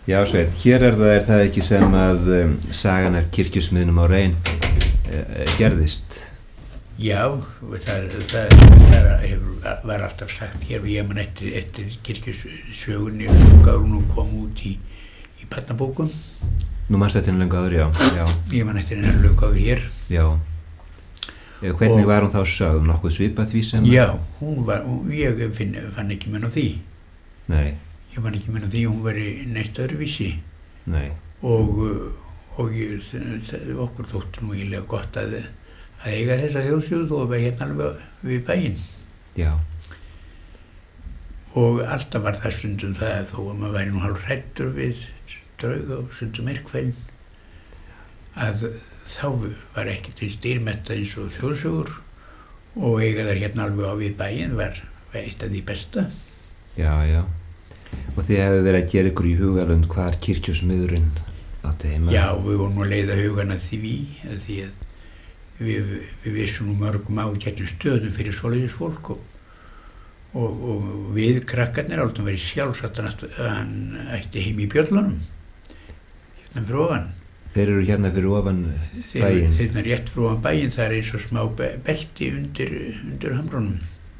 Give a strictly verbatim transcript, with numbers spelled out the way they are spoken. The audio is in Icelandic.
Já, Sveinn, hér er það, er það ekki sem að um, sagan af kirkjusmiðnum á Rein uh, gerðist? Já, það, það, það hefur, var alltaf sagt hér og ég man eftir, eftir kirkjusögunni og hún kom út í, í barnabókum. Nú manstu eftir henni löngu áður, já. já. Ég man eftir henni löngu áður hér. Já. Hvernig og, var hún þá sögð? Nokkuð svipað því sem? Já, hún var, hún, ég finn, fann ekki mun á því. Nei. Ég fann ekki mun á því hún var í neitt öðruvísi. Nei. Og, og ég, okkur þótti nú eiginlega gott að, að eiga þessa þjóðsögu þó að vera hérna alveg við bæinn. Já. Og alltaf var það stundum það þó að maður væri nú hálf hræddur við draug og stundum myrkfæln að þá var ekki til dýrmetta eins og þjóðsögur og eiga þær hérna alveg á við bæinn var, var eitt af því besta. Já, já. Og þið hefðu verið að gera ykkur í hugalund hvar kirkjusmiðurinn átti heima? Já, við vorum að leiða hugan að því að því að við, við vissum nú mörgum ágættum stöðum fyrir svoleiðis fólk og, og, og við krakkarnir áttum verið sjálfsagt að hann ætti heim í Bjöllunum, hérna fyrir ofan. Þeir eru hérna fyrir ofan bæinn? Þeir eru rétt fyrir ofan bæinn, það er eins og smá belti undir, undir hamrunum.